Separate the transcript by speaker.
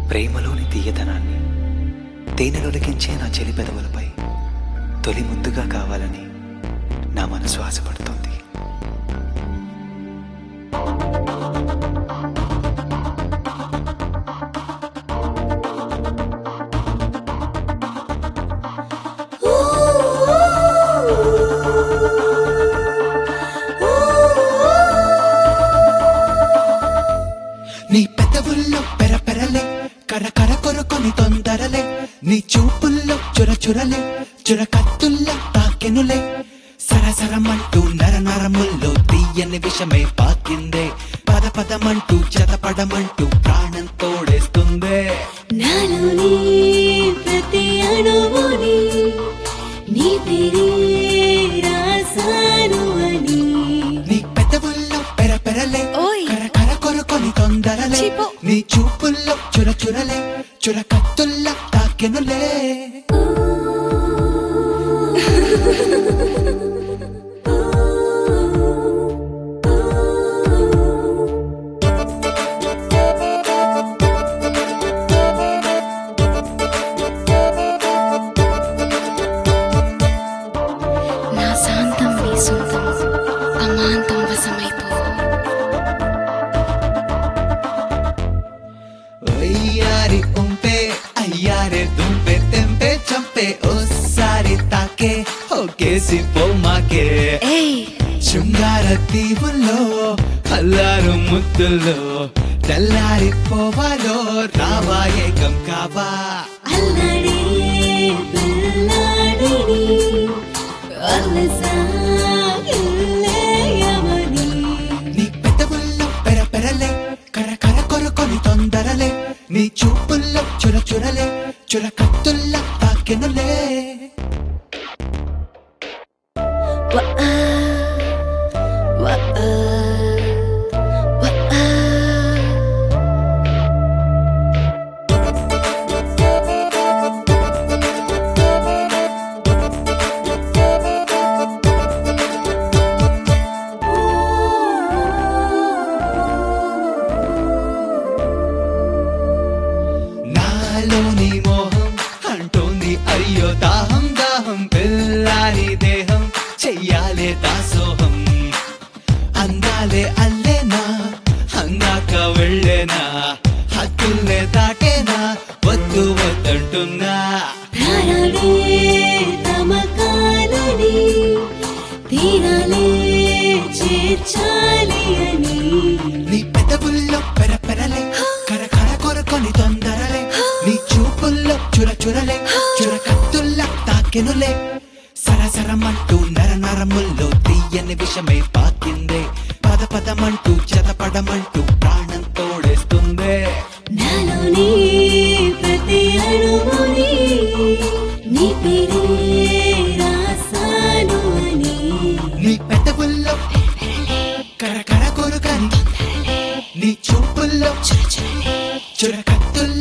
Speaker 1: ప్రేమలోని తీయతనాన్ని తేనెలొలికించే నా చెలి పెదవులపై తొలి ముందుగా కావాలని నా మనసు ఆశపడుతోంది. నీ పెదవుల్లో పెరపెరలే కరకర కొరుకొని తొందరలే, నీ చూపుల్లో చురచురలే చురకత్తుల్లా తాకెనులే, సరసరమంటూ నరనరముల్లో తీయని విషమే పాకిందే, పద పదమంటూ చదపడమంటూ ప్రాణం తోడేస్తుందే.
Speaker 2: నాలోని ప్రతి అణువుని నీ పేరే రాసాను అని,
Speaker 1: నీ పెదవుల్లో పెరపెరలే కరకర కొరుకొని తొందరలే, నీ చూపుల్లో చురచురలే చురకత్తుల్లా తాకెనులే.
Speaker 2: నా శాంతం నీ సొంతం అమాంతం వశమైపో.
Speaker 1: అయ్యారి ఉంపే అయ్యారే దుంపే తెంపే చంపే ఓసారి తాకే ఒకేసి పోమాకే, శృంగార దీవుల్లో అల్లారు ముద్దుల్లో తెల్లారి పోవాలో రావా ఏకం కావా.
Speaker 2: అల్లడే పిల్లాడిని అల్లసాగిల్లేయమని,
Speaker 1: నీ పెదవుల్లో పెరపెరలే కరకర కొరుకొని తొందరలే, నీ చూపుల్లో చురచురలే చురకత్తుల్లా తాకెనులే. నాలోని మోహం అంటోంది అయ్యో దాహం దాహం, పిల్లాని దేహం చెయ్యాలే దాసోహం, అందాలే అల్లేనా అందాక వెళ్ళేనా హద్దుల్నే దాటేనా వద్దు వద్దంటున్నా.
Speaker 2: ప్రాణాలే తమకాలని తీరాలే చేర్చాలి అని,
Speaker 1: నీ పెదవుల్లో పెరపెరలే కరకర కొరుకొని తొందరలే, నీ చూపుల్లో చురచురలే చురకత్తుల్లా తాకెనులే, సరసరమంటూ నరనరముల్లో తీయని విషమే పాకిందే, పద పదమంటూ చదపడమంటూ ప్రాణం తోడేస్తుందే.
Speaker 2: నాలోని ప్రతి అణువుని నీ పేరే రాసాను అని,
Speaker 1: నీ పెదవుల్లో కరకర కొరుకని నీ చూపుల్లో చురకత్తుల్లా